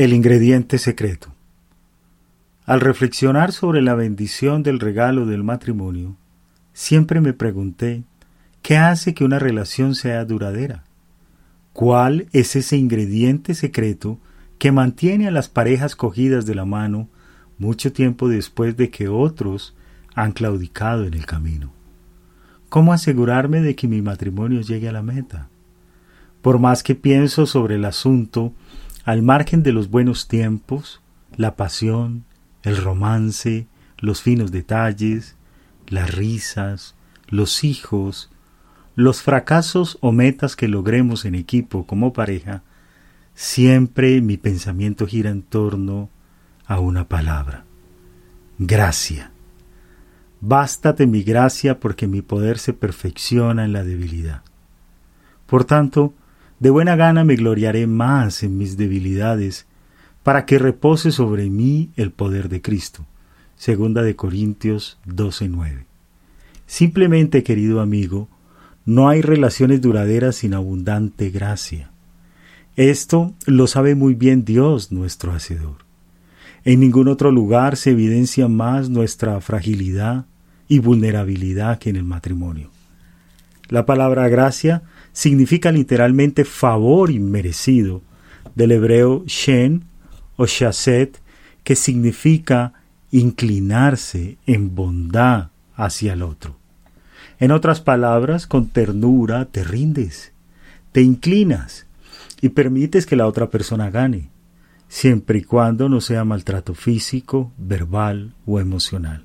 El ingrediente secreto. Al reflexionar sobre la bendición del regalo del matrimonio, siempre me pregunté, ¿qué hace que una relación sea duradera? ¿Cuál es ese ingrediente secreto que mantiene a las parejas cogidas de la mano mucho tiempo después de que otros han claudicado en el camino? ¿Cómo asegurarme de que mi matrimonio llegue a la meta? Por más que pienso sobre el asunto, al margen de los buenos tiempos, la pasión, el romance, los finos detalles, las risas, los hijos, los fracasos o metas que logremos en equipo como pareja, siempre mi pensamiento gira en torno a una palabra: gracia. Bástate mi gracia porque mi poder se perfecciona en la debilidad. Por tanto, de buena gana me gloriaré más en mis debilidades, para que repose sobre mí el poder de Cristo. 2 Corintios 12:9. Simplemente, querido amigo, no hay relaciones duraderas sin abundante gracia. Esto lo sabe muy bien Dios, nuestro Hacedor. En ningún otro lugar se evidencia más nuestra fragilidad y vulnerabilidad que en el matrimonio. La palabra gracia significa literalmente favor inmerecido, del hebreo shen o chesed, que significa inclinarse en bondad hacia el otro. En otras palabras, con ternura te rindes, te inclinas y permites que la otra persona gane, siempre y cuando no sea maltrato físico, verbal o emocional.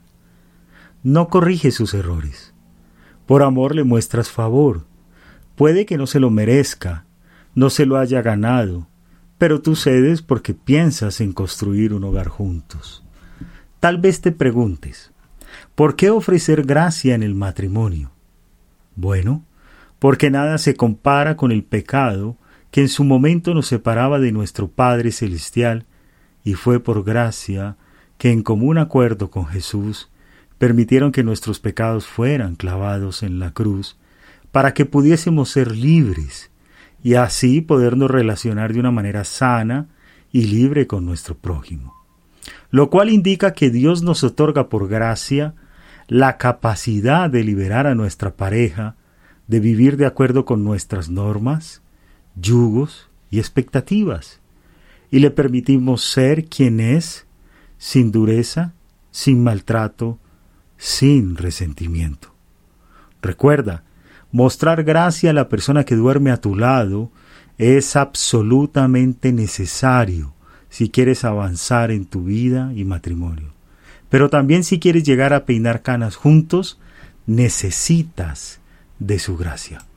No corriges sus errores. Por amor le muestras favor. Puede que no se lo merezca, no se lo haya ganado, pero tú cedes porque piensas en construir un hogar juntos. Tal vez te preguntes, ¿por qué ofrecer gracia en el matrimonio? Bueno, porque nada se compara con el pecado que en su momento nos separaba de nuestro Padre Celestial, y fue por gracia que en común acuerdo con Jesús permitieron que nuestros pecados fueran clavados en la cruz para que pudiésemos ser libres y así podernos relacionar de una manera sana y libre con nuestro prójimo. Lo cual indica que Dios nos otorga por gracia la capacidad de liberar a nuestra pareja, de vivir de acuerdo con nuestras normas, yugos y expectativas, y le permitimos ser quien es, sin dureza, sin maltrato, sin resentimiento. Recuerda, mostrar gracia a la persona que duerme a tu lado es absolutamente necesario si quieres avanzar en tu vida y matrimonio. Pero también si quieres llegar a peinar canas juntos, necesitas de su gracia.